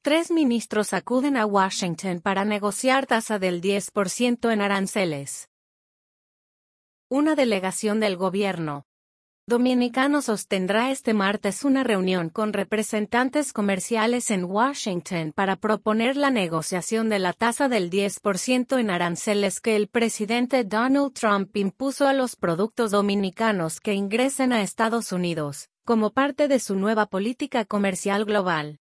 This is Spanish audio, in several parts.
3 ministros acuden a Washington para negociar tasa del 10% en aranceles. Una delegación del gobierno dominicano sostendrá este martes una reunión con representantes comerciales en Washington para proponer la negociación de la tasa del 10% en aranceles que el presidente Donald Trump impuso a los productos dominicanos que ingresen a Estados Unidos, como parte de su nueva política comercial global.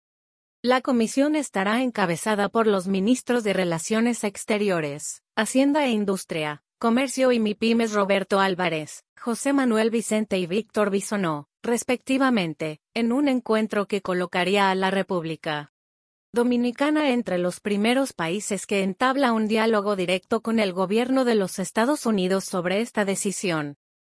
La comisión estará encabezada por los ministros de Relaciones Exteriores, Hacienda e Industria, Comercio y MIPYMES Roberto Álvarez, José Manuel Vicente y Víctor Bisonó, respectivamente, en un encuentro que colocaría a la República Dominicana entre los primeros países que entabla un diálogo directo con el gobierno de los Estados Unidos sobre esta decisión.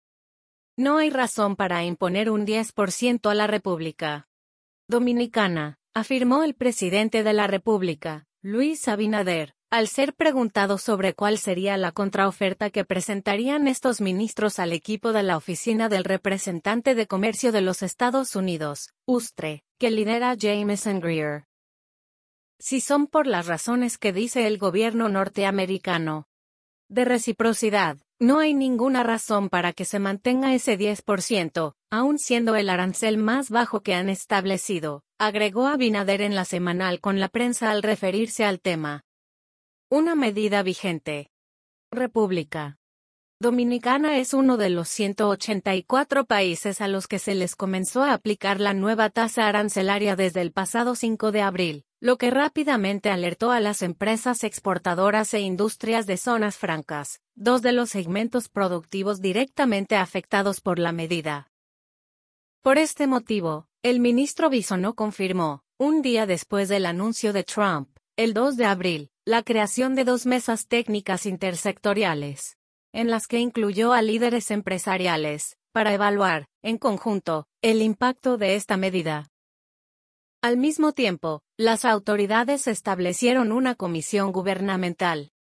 No hay razón para imponer un 10% a la República Dominicana, afirmó el presidente de la República, Luis Abinader, al ser preguntado sobre cuál sería la contraoferta que presentarían estos ministros al equipo de la Oficina del Representante de Comercio de los Estados Unidos, USTRE, que lidera Jamieson Greer. Si son por las razones que dice el gobierno norteamericano de reciprocidad, no hay ninguna razón para que se mantenga ese 10%, aun siendo el arancel más bajo que han establecido, agregó Abinader en la semanal con la prensa al referirse al tema. Una medida vigente. República Dominicana es uno de los 184 países a los que se les comenzó a aplicar la nueva tasa arancelaria desde el pasado 5 de abril, lo que rápidamente alertó a las empresas exportadoras e industrias de zonas francas, dos de los segmentos productivos directamente afectados por la medida. Por este motivo, el ministro Bisonó confirmó, un día después del anuncio de Trump, el 2 de abril, la creación de 2 mesas técnicas intersectoriales, en las que incluyó a líderes empresariales, para evaluar, en conjunto, el impacto de esta medida. Al mismo tiempo, las autoridades establecieron una comisión gubernamental